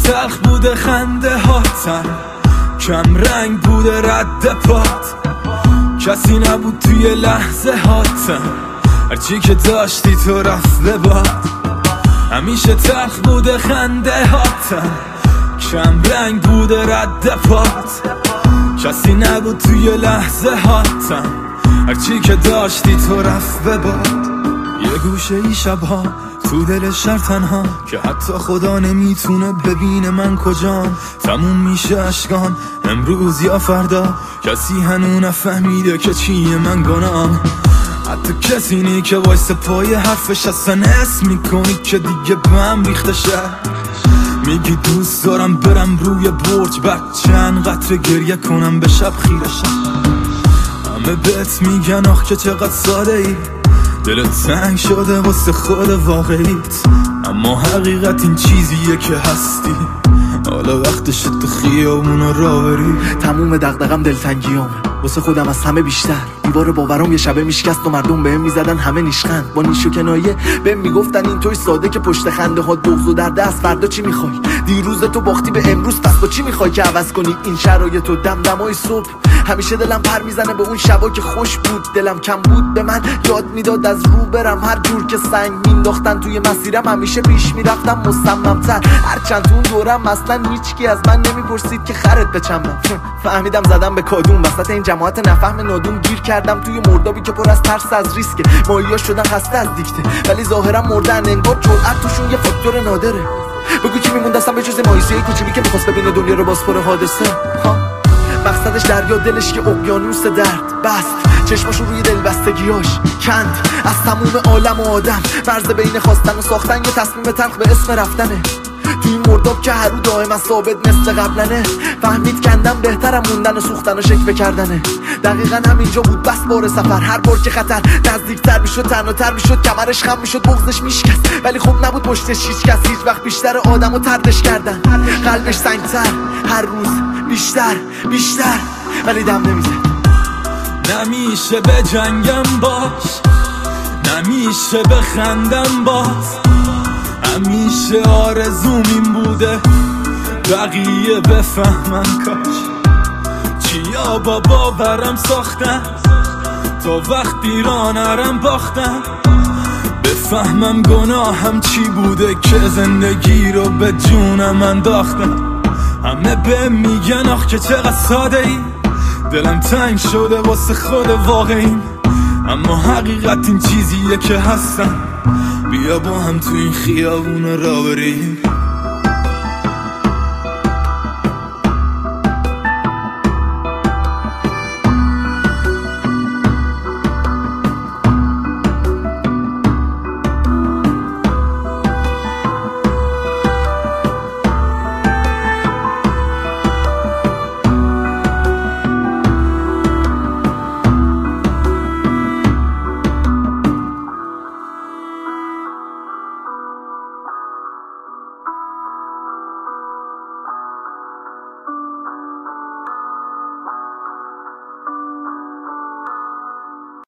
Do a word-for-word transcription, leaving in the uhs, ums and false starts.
تلخ بوده خنده هاتم، کم رنگ بوده رد پات، کسی نبود توی لحظه هاتم، هرچی که داشتی تو رفت به باد. همیشه تلخ بوده خنده هاتم، کم رنگ بوده رد پات، کسی نبود توی لحظه هاتم، هرچی که داشتی تو رفت به باد. یه گوشه ای شبها تو دل شهر تنها که حتی خدا نمیتونه ببینه من کجام. تموم میشه اشکان امروز یا فردا، کسی هنو نفهمیده که چیه من گنام. حتی کسی نی که وایس پای حرفش اصلا اسم میکنی که دیگه به هم ریخته شه. میگی دوست دارم برم روی برج بعد چند قطره گریه کنم به شب خیره شم. همه بهت میگن آخ که چقدر ساده ای، دلت تنگ شده واسه خود واقعیت، اما حقیقت این چیزیه که هستی. حالا وقتش تو خیابون را بری. تموم دغدغم دلتنگیامه واسه خودم از همه بیشتر. دیوار باورام یه شبه میشکست و مردم بهم میزدن همه نیشخند. با نیش و کنایه بهم میگفتن این توی ساده که پشت خنده ها بغض و درد است. فردا چی میخوای؟ دیروز تو باختی به امروز، پس با چی میخوای که عوض کنی این شرایط و دمدمای صبح؟ همیشه دلم پر میزنه به اون شبا که خوش بود، دلم کم بود به من یاد میداد از رو برم. هر جور که سنگ مینداختن توی مسیرم همیشه پیش میرفتم مصمم‌تر. هرچند تو اون دورم اصلا هیچکی از من نمیپرسید که خرت بچمم. فهمیدم زدم به کادوم وسط این جماعت نفهم نادوم. گیر کردم توی مردابی که پر از ترس از ریسکه. ماهیا شدن خسته از دیکته ولی ظاهرا مردن، انگار جرأت توشون یه فاکتور نادره. بگو کی میموند اصلا به جز مایوسی کوچیکی که میخواست ببینه دنیا رو باز پر حادثه ها؟ مقصدش دریا، دلش که اقیانوس درد بست، چشماشو روی دلبستگیاش کند از تموم عالم و آدم. مرز بین خواستن و ساختن یه تصمیم تلخ به اسم رفتنه. تو این مرداب که هر رو دائما ثابت مثل قبلنه. فهمید کندن بهترم موندن و سوختن و شکوه کردنه. دقیقا همینجا بود بس بار سفر. هر بار که خطر نزدیکتر میشد تنهاتر میشد، کمرش خم میشد بغضش میشکست، ولی خب نبود پشتش هیچ کس. هیچ وقت بیشتر آدمو تردش کردن، قلبش سنگتر هر روز بیشتر بیشتر، ولی دم نمیزد. نمیشه به جنگم باش، نمیشه بخندم باز، همیشه آرزوم این بوده بقیه بفهمن کاش. چیا با باورم ساختن تا وقتی را نرم باختم، بفهمم گناهم چی بوده که زندگی رو به جونم انداختم. همه به میگن آخ که چقدر ساده ای، دلم تنگ شده واسه خود واقعی، اما حقیقت این چیزیه که هستم. بیا با هم تو این خیابون را بریم.